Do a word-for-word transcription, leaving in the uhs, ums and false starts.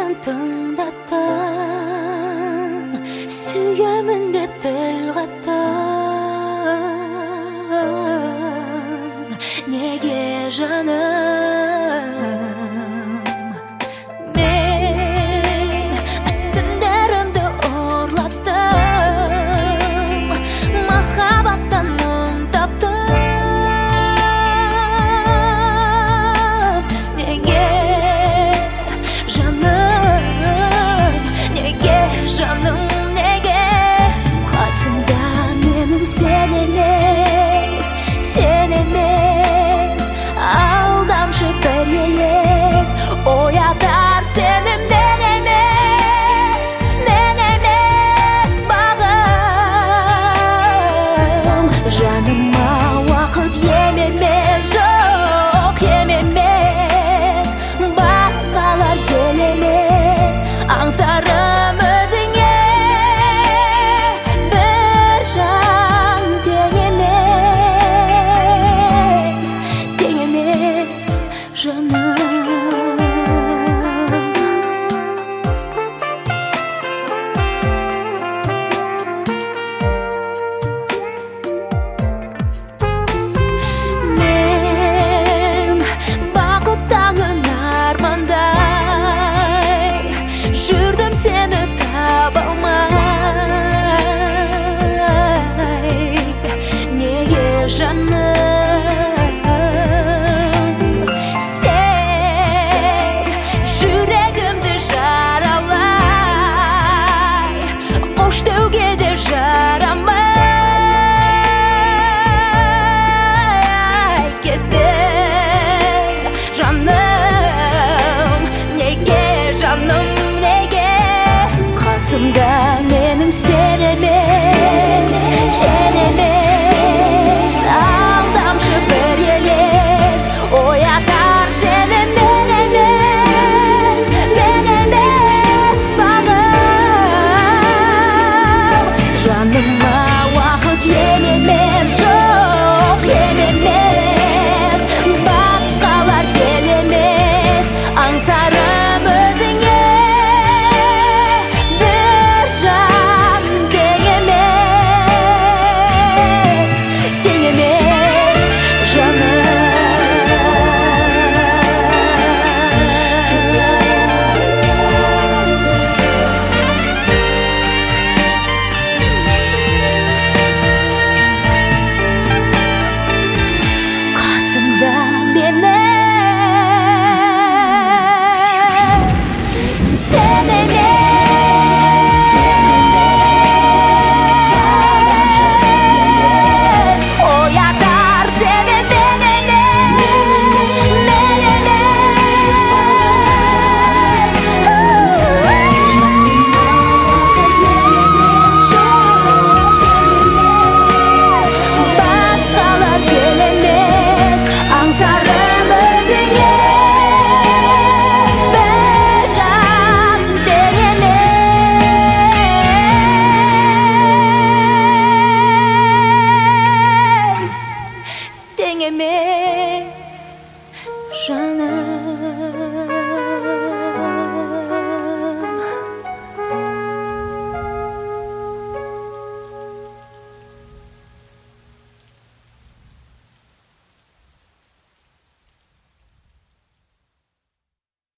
tыңдаттың, сүйемін деп тіл қаттың, неге жаным? Мен түндерімді ұрлаттым, махаббаттан мұң таптым, неге жаным, неге жаным, неге? Қасымда менің сен емес, сен емес, алдамшы бір елес, оятар сені мен емес, мен емес бағым. Жаныма уақыт ем емес, жоқ ем емес, басқалар ел емес, аңсарым өзіңе бір жан тең емес, тең емес жаным. Мен бақыттаңын армандай, жүрдім сені таба алмай, неге жаным? Сен жүрегімді жаралай, қош деуге де жарамай кеттің жаным, неге жаным, неге? Қасымда менің сен емес, сен емес, алдамшы бір елес, оятар сені мен емес, мен емес бағым. Жаныма уақыт ем емес, жоқ ем емес, басқалар ел емес, аңсарым өзіңе бір жан тең емес, тең емес жаным. Қасымда менің сен емес, оятар сені мен емес, мен емес басқалар ел емес, аңсарым өзіңе бір жан тең емес, тең емес жан.